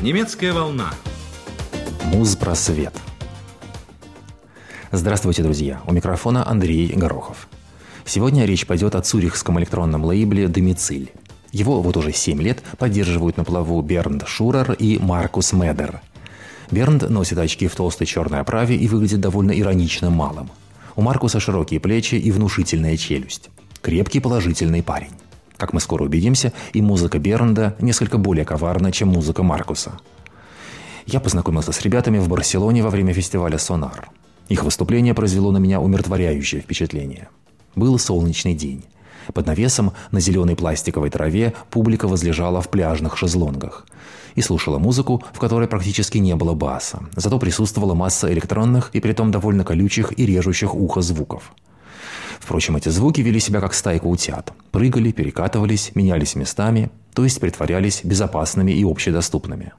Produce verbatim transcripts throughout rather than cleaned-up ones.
Немецкая волна. Музпросвет. Здравствуйте, друзья! У микрофона Андрей Горохов. Сегодня речь пойдет о цюрихском электронном лейбле «Домициль». Его вот уже семь лет поддерживают на плаву Бернд Шурер и Маркус Медер. Бернд носит очки в толстой черной оправе и выглядит довольно иронично малым. У Маркуса широкие плечи и внушительная челюсть. Крепкий положительный парень. Как мы скоро убедимся, и музыка Бернда несколько более коварна, чем музыка Маркуса. Я познакомился с ребятами в Барселоне во время фестиваля «Сонар». Их выступление произвело на меня умиротворяющее впечатление. Был солнечный день. Под навесом на зеленой пластиковой траве публика возлежала в пляжных шезлонгах и слушала музыку, в которой практически не было баса. Зато присутствовала масса электронных и притом довольно колючих и режущих ухо звуков. Впрочем, эти звуки вели себя как стайка утят. Прыгали, перекатывались, менялись местами, то есть притворялись безопасными и общедоступными.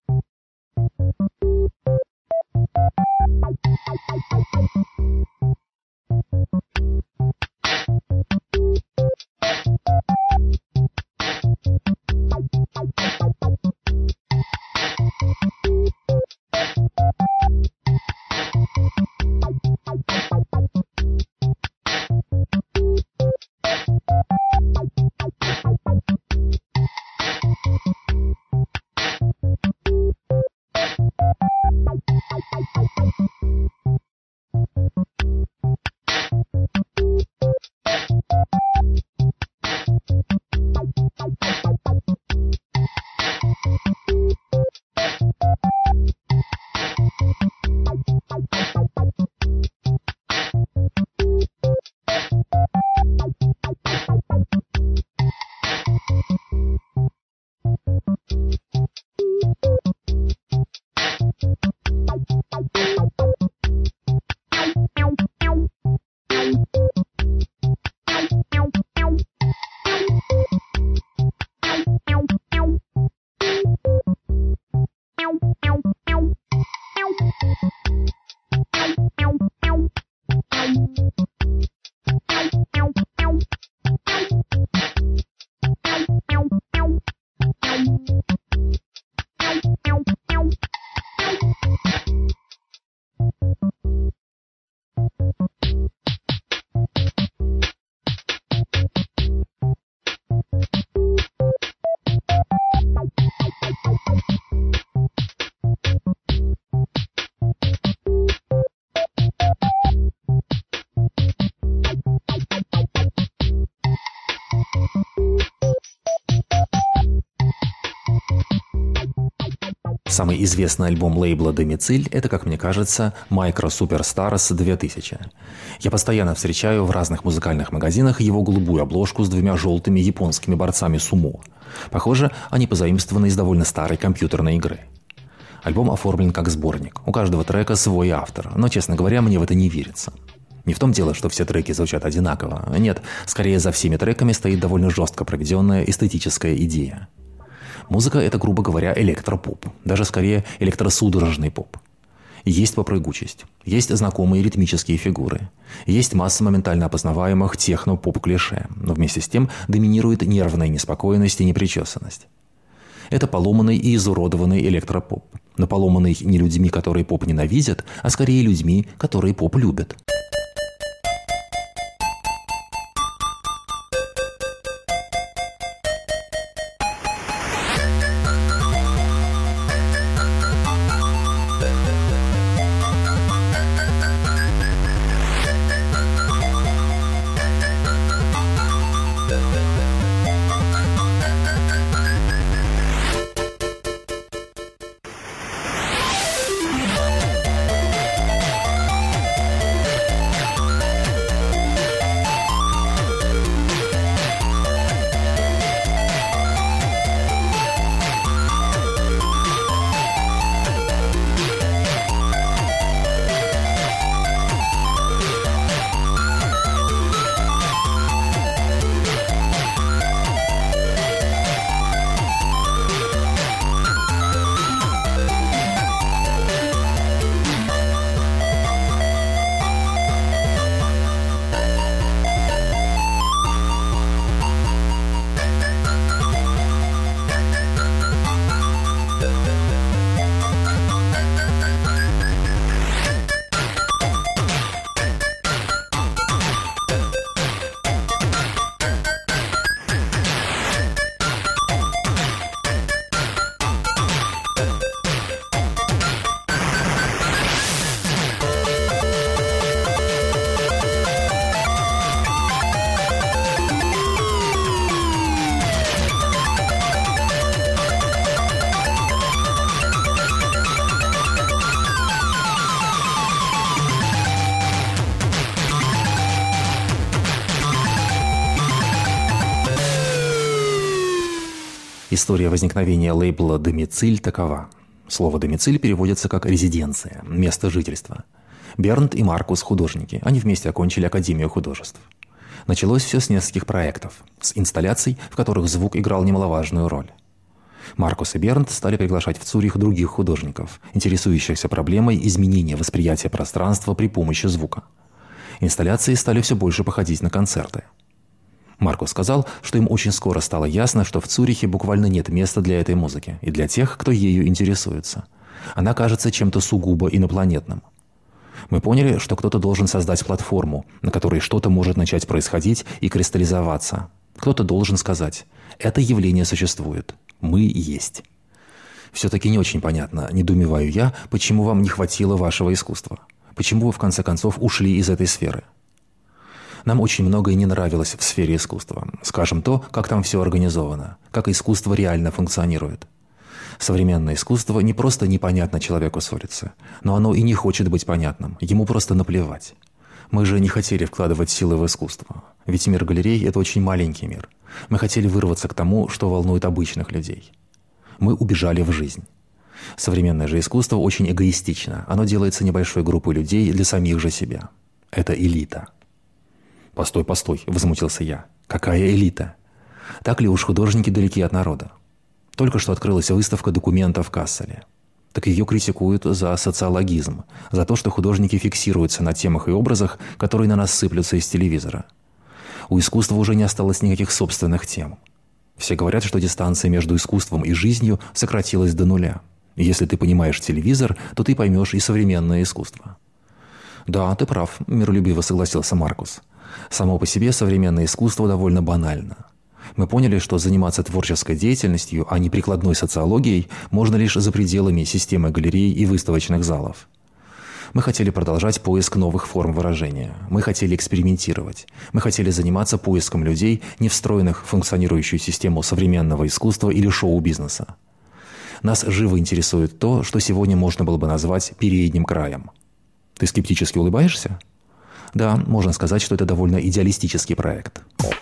Самый известный альбом лейбла «Домициль» — это, как мне кажется, «Micro Superstars две тысячи». Я постоянно встречаю в разных музыкальных магазинах его голубую обложку с двумя желтыми японскими борцами сумо. Похоже, они позаимствованы из довольно старой компьютерной игры. Альбом оформлен как сборник. У каждого трека свой автор, но, честно говоря, мне в это не верится. Не в том дело, что все треки звучат одинаково. Нет, скорее за всеми треками стоит довольно жестко проведенная эстетическая идея. Музыка — это, грубо говоря, электропоп, даже скорее электросудорожный поп. Есть попрыгучесть, есть знакомые ритмические фигуры, есть масса моментально опознаваемых техно-поп-клише, но вместе с тем доминирует нервная неспокойность и непричесанность. Это поломанный и изуродованный электропоп, но поломанный не людьми, которые поп ненавидят, а скорее людьми, которые поп любят. История возникновения лейбла «Домициль» такова. Слово «домициль» переводится как «резиденция», «место жительства». Бернд и Маркус – художники. Они вместе окончили Академию художеств. Началось все с нескольких проектов, с инсталляций, в которых звук играл немаловажную роль. Маркус и Бернд стали приглашать в Цюрих других художников, интересующихся проблемой изменения восприятия пространства при помощи звука. Инсталляции стали все больше походить на концерты. Маркус сказал, что им очень скоро стало ясно, что в Цюрихе буквально нет места для этой музыки и для тех, кто ею интересуется. Она кажется чем-то сугубо инопланетным. Мы поняли, что кто-то должен создать платформу, на которой что-то может начать происходить и кристаллизоваться. Кто-то должен сказать: «Это явление существует. Мы есть». Все-таки не очень понятно, недоумеваю я, почему вам не хватило вашего искусства. Почему вы, в конце концов, ушли из этой сферы? Нам очень многое не нравилось в сфере искусства. Скажем, то, как там все организовано, как искусство реально функционирует. Современное искусство не просто непонятно человеку с улицы, но оно и не хочет быть понятным, ему просто наплевать. Мы же не хотели вкладывать силы в искусство, ведь мир галерей – это очень маленький мир. Мы хотели вырваться к тому, что волнует обычных людей. Мы убежали в жизнь. Современное же искусство очень эгоистично, оно делается небольшой группой людей для самих же себя. Это элита. «Постой, постой», – возмутился я. «Какая элита? Так ли уж художники далеки от народа? Только что открылась выставка документов в Касселе. Так ее критикуют за социологизм, за то, что художники фиксируются на темах и образах, которые на нас сыплются из телевизора. У искусства уже не осталось никаких собственных тем. Все говорят, что дистанция между искусством и жизнью сократилась до нуля. И если ты понимаешь телевизор, то ты поймешь и современное искусство». «Да, ты прав», – миролюбиво согласился Маркус. «Само по себе современное искусство довольно банально. Мы поняли, что заниматься творческой деятельностью, а не прикладной социологией, можно лишь за пределами системы галерей и выставочных залов. Мы хотели продолжать поиск новых форм выражения. Мы хотели экспериментировать. Мы хотели заниматься поиском людей, не встроенных в функционирующую систему современного искусства или шоу-бизнеса. Нас живо интересует то, что сегодня можно было бы назвать передним краем». «Ты скептически улыбаешься?» «Да, можно сказать, что это довольно идеалистический проект».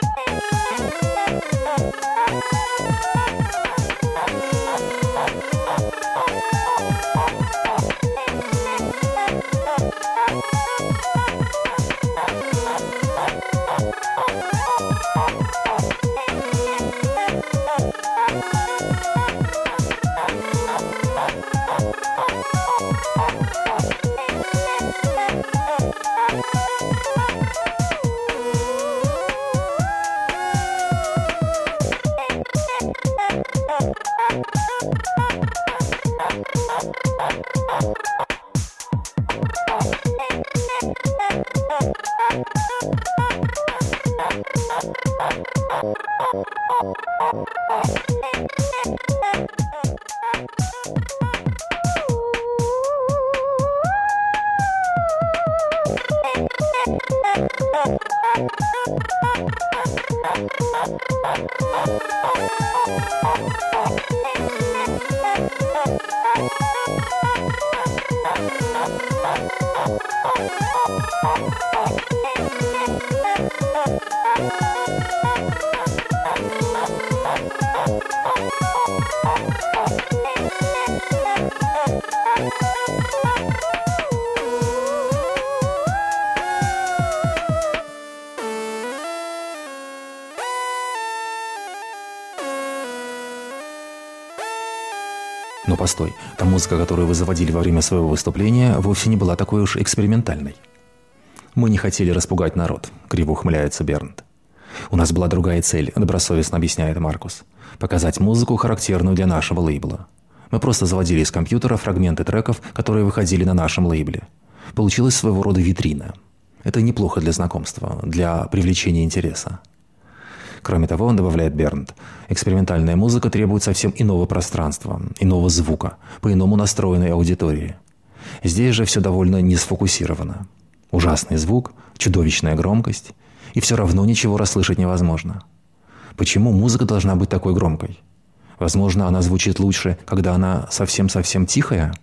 Но постой, та музыка, которую вы заводили во время своего выступления, вовсе не была такой уж экспериментальной. «Мы не хотели распугать народ», — криво ухмыляется Бернд. «У нас была другая цель», — добросовестно объясняет Маркус. «Показать музыку, характерную для нашего лейбла. Мы просто заводили из компьютера фрагменты треков, которые выходили на нашем лейбле. Получилась своего рода витрина. Это неплохо для знакомства, для привлечения интереса». Кроме того, он добавляет Бернд, экспериментальная музыка требует совсем иного пространства, иного звука, по-иному настроенной аудитории. Здесь же все довольно не сфокусировано. Ужасный звук, чудовищная громкость, и все равно ничего расслышать невозможно. Почему музыка должна быть такой громкой? Возможно, она звучит лучше, когда она совсем-совсем тихая?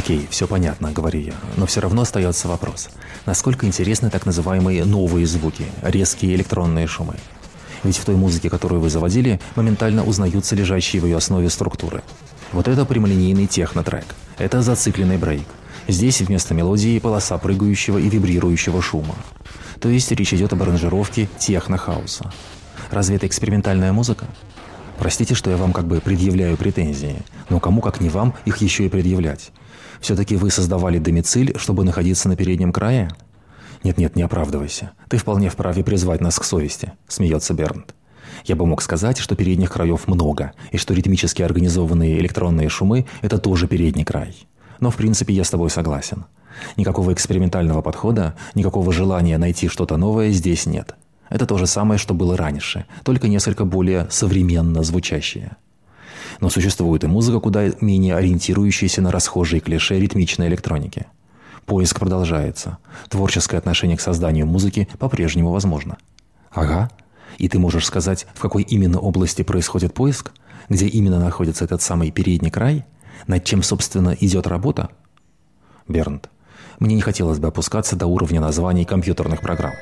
Окей, все понятно, говорю я, но все равно остается вопрос. Насколько интересны так называемые новые звуки, резкие электронные шумы? Ведь в той музыке, которую вы заводили, моментально узнаются лежащие в ее основе структуры. Вот это прямолинейный техно-трек. Это зацикленный брейк. Здесь вместо мелодии полоса прыгающего и вибрирующего шума. То есть речь идет об аранжировке техно-хауса. Разве это экспериментальная музыка? Простите, что я вам как бы предъявляю претензии, но кому как не вам их еще и предъявлять? Все-таки вы создавали домициль, чтобы находиться на переднем крае? Нет-нет, не оправдывайся. Ты вполне вправе призвать нас к совести, смеется Бернт. Я бы мог сказать, что передних краев много, и что ритмически организованные электронные шумы – это тоже передний край. Но в принципе я с тобой согласен. Никакого экспериментального подхода, никакого желания найти что-то новое здесь нет. Это то же самое, что было раньше, только несколько более современно звучащее. Но существует и музыка, куда менее ориентирующаяся на расхожие клише ритмичной электроники. Поиск продолжается. Творческое отношение к созданию музыки по-прежнему возможно. Ага. И ты можешь сказать, в какой именно области происходит поиск? Где именно находится этот самый передний край? Над чем, собственно, идет работа? Бернт, мне не хотелось бы опускаться до уровня названий компьютерных программ.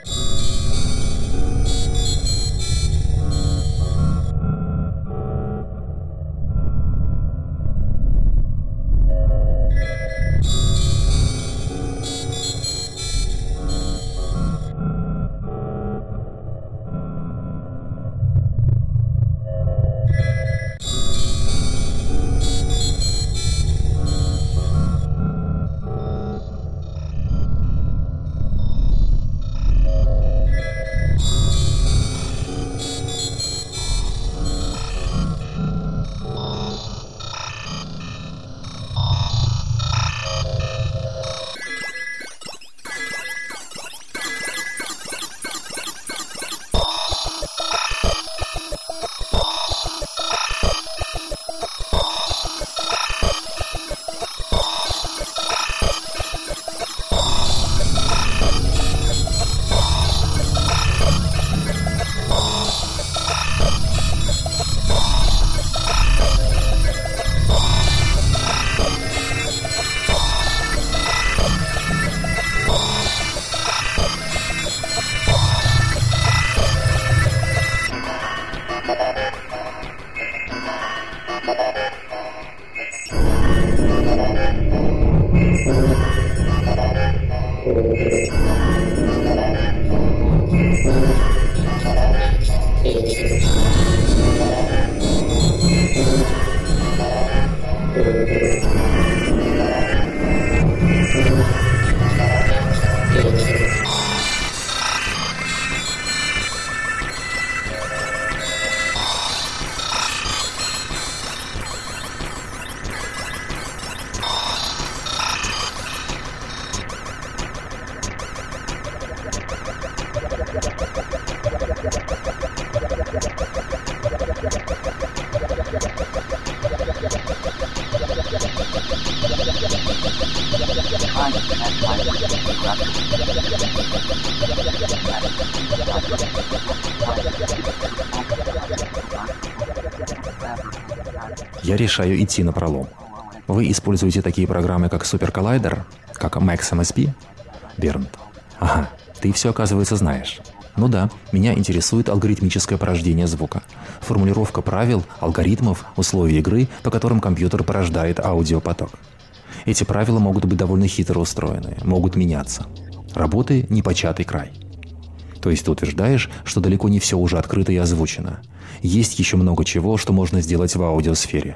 Я решаю идти напролом. Вы используете такие программы, как Super Collider, как Max эм эс пи? Бернт. Ага, ты все, оказывается, знаешь. Ну да, меня интересует алгоритмическое порождение звука. Формулировка правил, алгоритмов, условий игры, по которым компьютер порождает аудиопоток. Эти правила могут быть довольно хитро устроены, могут меняться. Работы – непочатый край. То есть ты утверждаешь, что далеко не все уже открыто и озвучено. Есть еще много чего, что можно сделать в аудиосфере.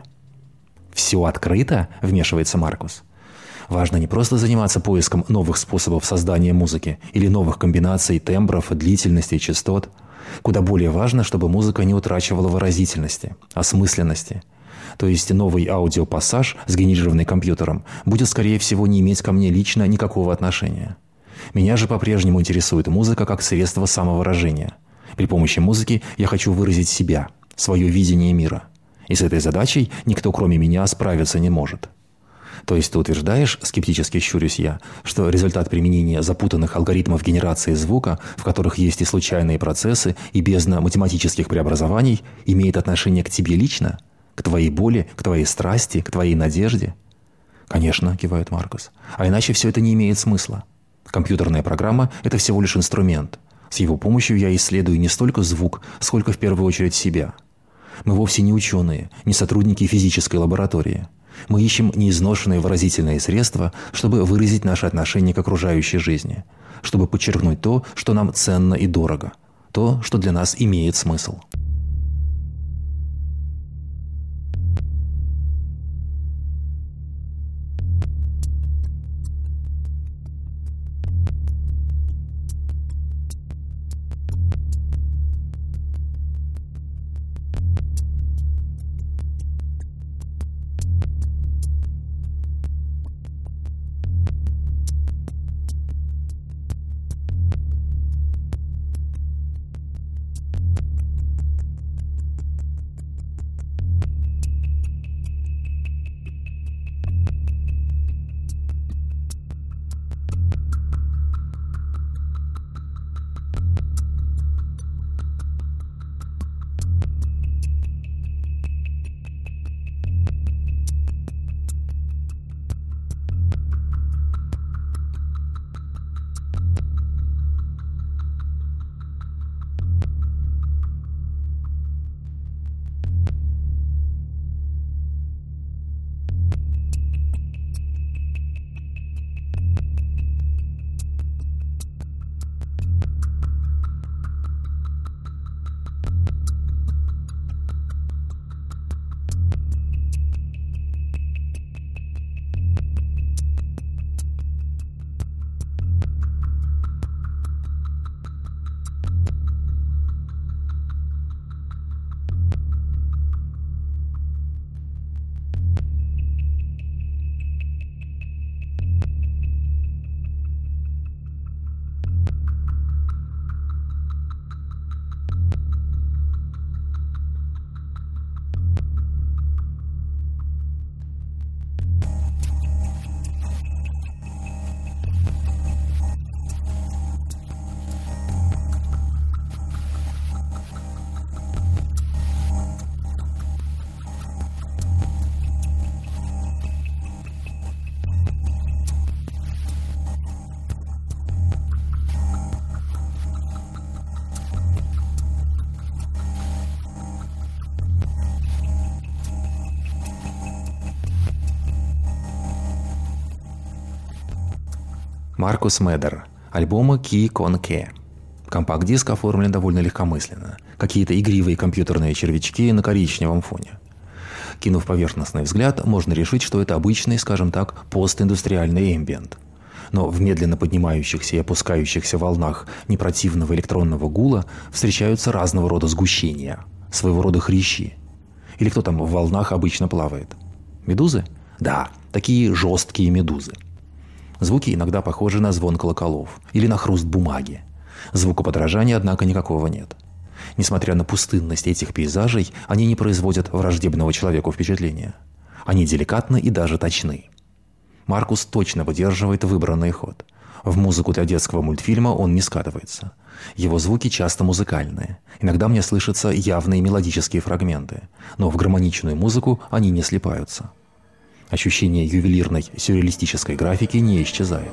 «Все открыто?» – вмешивается Маркус. Важно не просто заниматься поиском новых способов создания музыки или новых комбинаций тембров, длительностей, частот. Куда более важно, чтобы музыка не утрачивала выразительности, осмысленности. То есть новый аудиопассаж, сгенерированный компьютером, будет, скорее всего, не иметь ко мне лично никакого отношения. Меня же по-прежнему интересует музыка как средство самовыражения. При помощи музыки я хочу выразить себя, свое видение мира. И с этой задачей никто, кроме меня, справиться не может. То есть ты утверждаешь, скептически щурюсь я, что результат применения запутанных алгоритмов генерации звука, в которых есть и случайные процессы, и бездна математических преобразований, имеет отношение к тебе лично? К твоей боли, к твоей страсти, к твоей надежде? «Конечно», – кивает Маркус. «А иначе все это не имеет смысла. Компьютерная программа – это всего лишь инструмент. С его помощью я исследую не столько звук, сколько в первую очередь себя. Мы вовсе не ученые, не сотрудники физической лаборатории. Мы ищем неизношенные выразительные средства, чтобы выразить наше отношение к окружающей жизни, чтобы подчеркнуть то, что нам ценно и дорого, то, что для нас имеет смысл». Маркус Медер. Альбома «Ки Кон Ке». Компакт-диск оформлен довольно легкомысленно. Какие-то игривые компьютерные червячки на коричневом фоне. Кинув поверхностный взгляд, можно решить, что это обычный, скажем так, постиндустриальный эмбиент. Но в медленно поднимающихся и опускающихся волнах непротивного электронного гула встречаются разного рода сгущения, своего рода хрящи. Или кто там в волнах обычно плавает? Медузы? Да, такие жесткие медузы. Звуки иногда похожи на звон колоколов или на хруст бумаги. Звукоподражания, однако, никакого нет. Несмотря на пустынность этих пейзажей, они не производят враждебного человеку впечатления. Они деликатны и даже точны. Маркус точно выдерживает выбранный ход. В музыку для детского мультфильма он не скатывается. Его звуки часто музыкальные. Иногда мне слышатся явные мелодические фрагменты, но в гармоничную музыку они не слипаются. Ощущение ювелирной сюрреалистической графики не исчезает.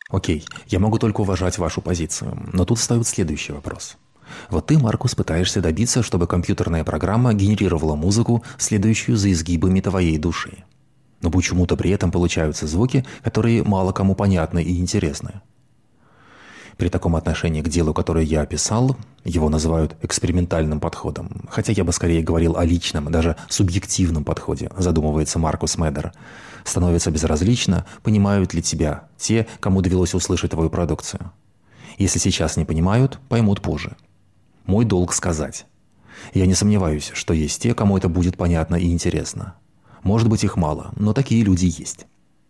Окей, я могу только уважать вашу позицию, но тут встает следующий вопрос. Вот ты, Маркус, пытаешься добиться, чтобы компьютерная программа генерировала музыку, следующую за изгибами твоей души. Но почему-то при этом получаются звуки, которые мало кому понятны и интересны. При таком отношении к делу, которое я описал, его называют экспериментальным подходом, хотя я бы скорее говорил о личном, даже субъективном подходе, задумывается Маркус Медер, становится безразлично, понимают ли тебя те, кому довелось услышать твою продукцию. Если сейчас не понимают, поймут позже. Мой долг сказать. Я не сомневаюсь, что есть те, кому это будет понятно и интересно. Может быть, их мало, но такие люди есть.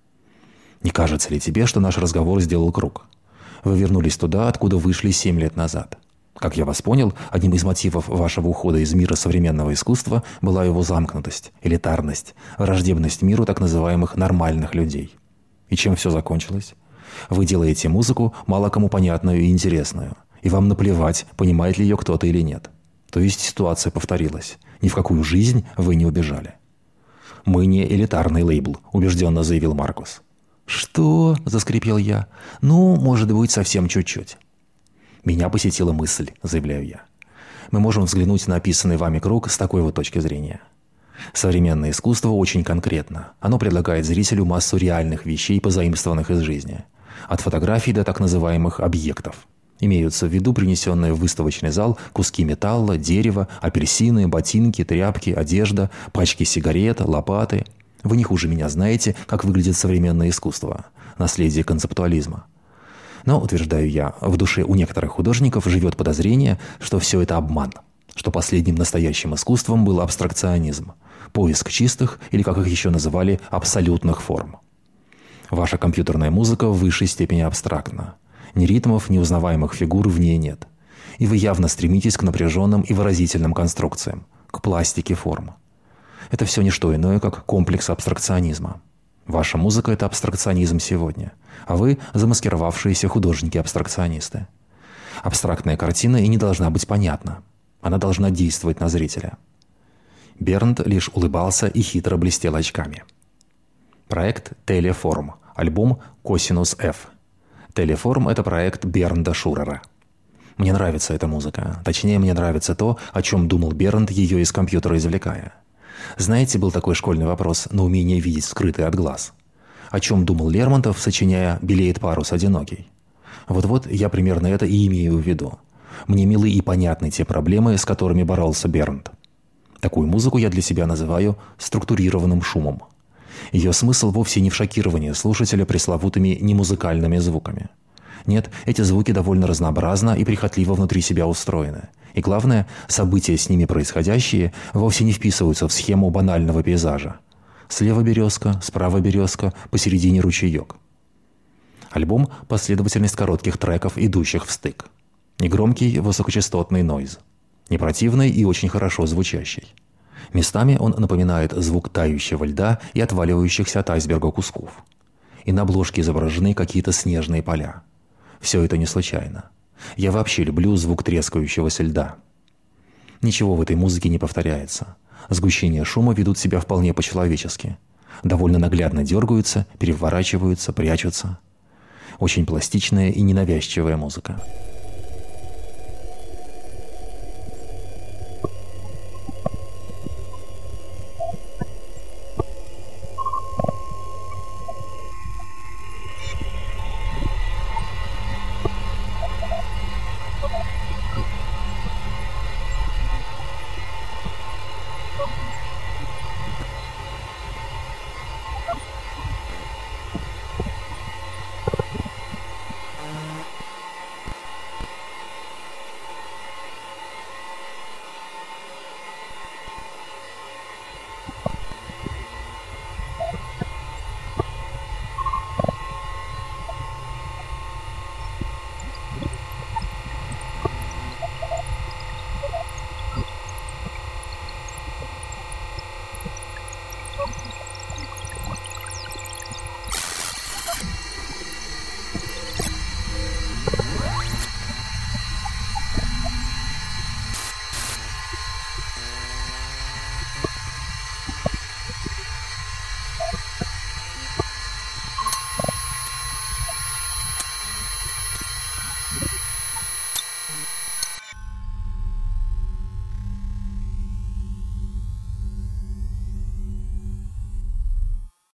Не кажется ли тебе, что наш разговор сделал круг? Вы вернулись туда, откуда вышли семь лет назад. Как я вас понял, одним из мотивов вашего ухода из мира современного искусства была его замкнутость, элитарность, враждебность миру так называемых нормальных людей. И чем все закончилось? Вы делаете музыку, мало кому понятную и интересную, и вам наплевать, понимает ли ее кто-то или нет. То есть ситуация повторилась. Ни в какую жизнь вы не убежали. «Мы не элитарный лейбл», – убежденно заявил Маркус. «Что?» – заскрипел я. «Ну, может быть, совсем чуть-чуть». «Меня посетила мысль», – заявляю я. «Мы можем взглянуть на описанный вами круг с такой вот точки зрения. Современное искусство очень конкретно. Оно предлагает зрителю массу реальных вещей, позаимствованных из жизни. От фотографий до так называемых объектов. Имеются в виду принесенные в выставочный зал куски металла, дерева, апельсины, ботинки, тряпки, одежда, пачки сигарет, лопаты. Вы не хуже меня знаете, как выглядит современное искусство, наследие концептуализма. Но, утверждаю я, в душе у некоторых художников живет подозрение, что все это обман, что последним настоящим искусством был абстракционизм, поиск чистых, или, как их еще называли, абсолютных форм. Ваша компьютерная музыка в высшей степени абстрактна. Ни ритмов, ни узнаваемых фигур в ней нет. И вы явно стремитесь к напряженным и выразительным конструкциям, к пластике форм. Это все не что иное, как комплекс абстракционизма. Ваша музыка – это абстракционизм сегодня, а вы – замаскировавшиеся художники-абстракционисты. Абстрактная картина и не должна быть понятна. Она должна действовать на зрителя. Бернд лишь улыбался и хитро блестел очками. Проект «Телеформ», альбом «Косинус F». «Телеформ» – это проект Бернда Шурера. Мне нравится эта музыка. Точнее, мне нравится то, о чем думал Бернд, ее из компьютера извлекая. Знаете, был такой школьный вопрос на умение видеть скрытый от глаз. О чем думал Лермонтов, сочиняя «Белеет парус одинокий». Вот-вот я примерно это и имею в виду. Мне милы и понятны те проблемы, с которыми боролся Бернд. Такую музыку я для себя называю структурированным шумом. Ее смысл вовсе не в шокировании слушателя пресловутыми немузыкальными звуками. Нет, эти звуки довольно разнообразно и прихотливо внутри себя устроены. И главное, события с ними происходящие вовсе не вписываются в схему банального пейзажа. Слева березка, справа березка, посередине ручеек. Альбом – последовательность коротких треков, идущих в стык. Негромкий высокочастотный нойз. Не противный и очень хорошо звучащий. Местами он напоминает звук тающего льда и отваливающихся от айсберга кусков. И на обложке изображены какие-то снежные поля. Все это не случайно. Я вообще люблю звук трескающегося льда. Ничего в этой музыке не повторяется. Сгущения шума ведут себя вполне по-человечески. Довольно наглядно дергаются, переворачиваются, прячутся. Очень пластичная и ненавязчивая музыка.